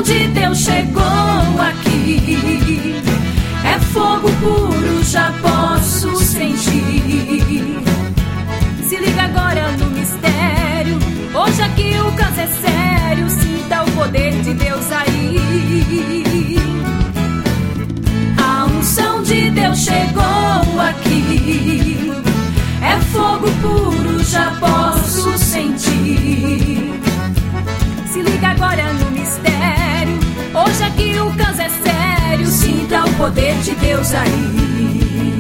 de Deus chegou aqui. É fogo puro, já posso sentir. Se liga agora no mistério. Hoje aqui o caso é sério. Sinta o poder de Deus aí. A unção de Deus chegou aqui. É fogo puro, já posso sentir. Se liga agora no mistério. Hoje aqui o caso é sério. Sinta o poder de Deus aí.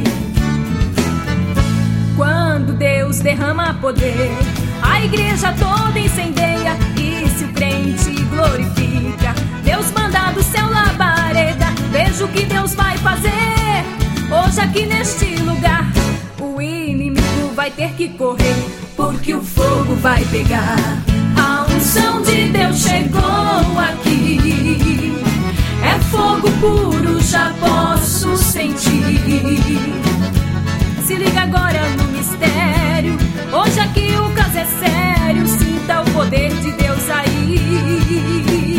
Quando Deus derrama poder, a igreja toda incendeia. E se o crente glorifica, Deus manda do céu labareda. Veja o que Deus vai fazer hoje aqui neste lugar. O inimigo vai ter que correr, porque o fogo vai pegar. A unção de Deus chegou aqui. É fogo puro, já posso sentir. Se liga agora no mistério. Hoje aqui o caso é sério. Sinta o poder de Deus aí.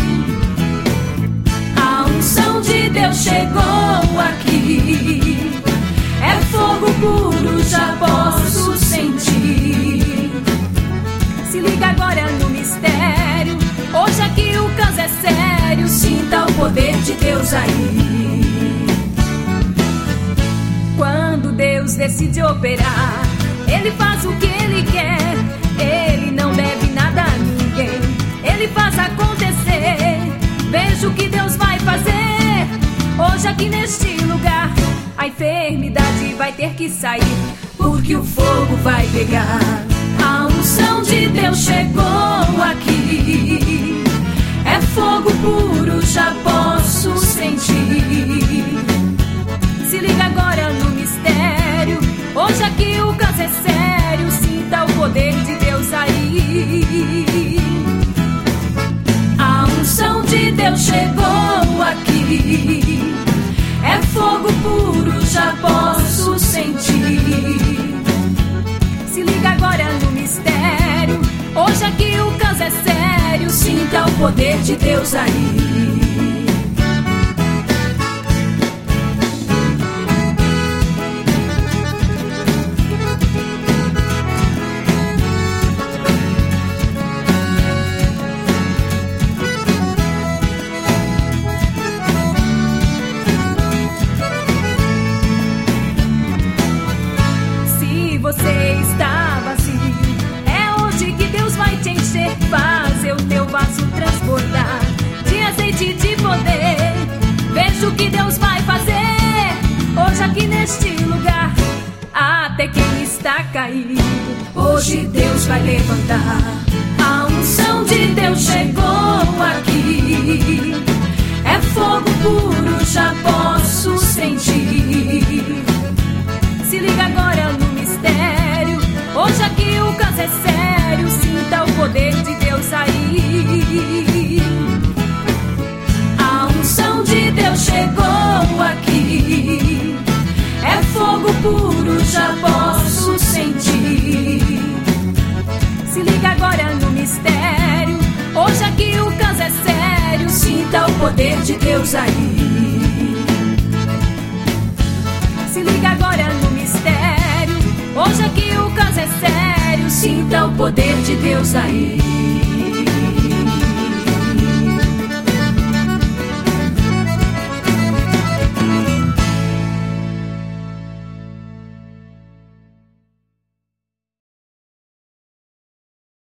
A unção de Deus chegou aqui. É fogo puro, já posso sentir. Se liga agora no mistério. Hoje aqui o caso é sério. Sinta o poder de Deus aí. Quando Deus decide operar, Ele faz o que Ele quer. Ele não deve nada a ninguém. Ele faz acontecer. Veja o que Deus vai fazer hoje aqui neste lugar. A enfermidade vai ter que sair, porque o fogo vai pegar. A unção de Deus chegou aqui. É fogo puro, já posso sentir. Se liga agora no mistério. Hoje aqui o caso é sério. Sinta o poder de Deus aí. A unção de Deus chegou aqui. É fogo puro, já posso sentir. Se liga agora no mistério. Hoje aqui o caso é sério. Sinta o poder de Deus aí. Você está vazio, é hoje que Deus vai te encher. Fazer o teu vaso transbordar de azeite e de poder. Veja o que Deus vai fazer hoje aqui neste lugar. Até quem está caído, hoje Deus vai levantar. A unção de Deus chegou aqui. É fogo puro, já posso sentir. Se liga agora no mistério. Hoje aqui o caso é sério. Sinta o poder de Deus aí. A unção de Deus chegou aqui. É fogo puro, já posso sentir. Se liga agora no mistério. Hoje aqui o caso é sério. Sinta o poder de Deus aí. Se liga agora no mistério. Hoje aqui o caso é sério. Sinta o poder de Deus aí.